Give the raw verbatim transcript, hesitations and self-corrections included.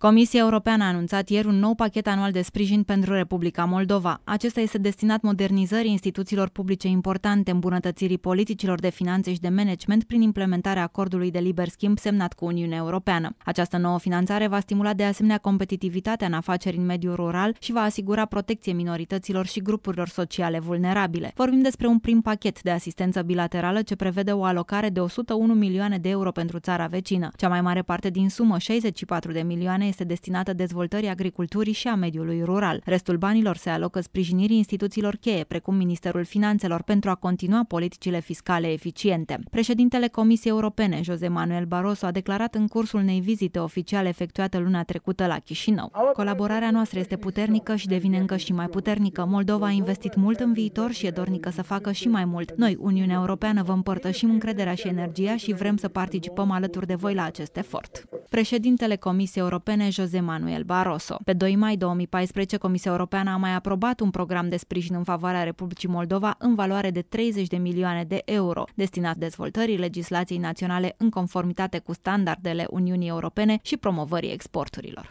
Comisia Europeană a anunțat ieri un nou pachet anual de sprijin pentru Republica Moldova. Acesta este destinat modernizării instituțiilor publice importante, îmbunătățirii politicilor de finanțe și de management prin implementarea acordului de liber schimb semnat cu Uniunea Europeană. Această nouă finanțare va stimula de asemenea competitivitatea în afaceri în mediul rural și va asigura protecție minorităților și grupurilor sociale vulnerabile. Vorbim despre un prim pachet de asistență bilaterală ce prevede o alocare de o sută unu milioane de euro pentru țara vecină. Cea mai mare parte din sumă, șaizeci și patru de milioane, este destinată dezvoltării agriculturii și a mediului rural. Restul banilor se alocă sprijinirii instituțiilor cheie, precum Ministerul Finanțelor, pentru a continua politicile fiscale eficiente. Președintele Comisiei Europene, José Manuel Barroso, a declarat în cursul unei vizite oficiale efectuate luna trecută la Chișinău: "Colaborarea noastră este puternică și devine încă și mai puternică. Moldova a investit mult în viitor și e dornică să facă și mai mult. Noi, Uniunea Europeană, vă împărtășim încrederea și energia și vrem să participăm alături de voi la acest efort." Președintele Comisiei Europene, José Manuel Barroso. Pe doi mai două mii paisprezece, Comisia Europeană a mai aprobat un program de sprijin în favoarea Republicii Moldova în valoare de treizeci de milioane de euro, destinat dezvoltării legislației naționale în conformitate cu standardele Uniunii Europene și promovării exporturilor.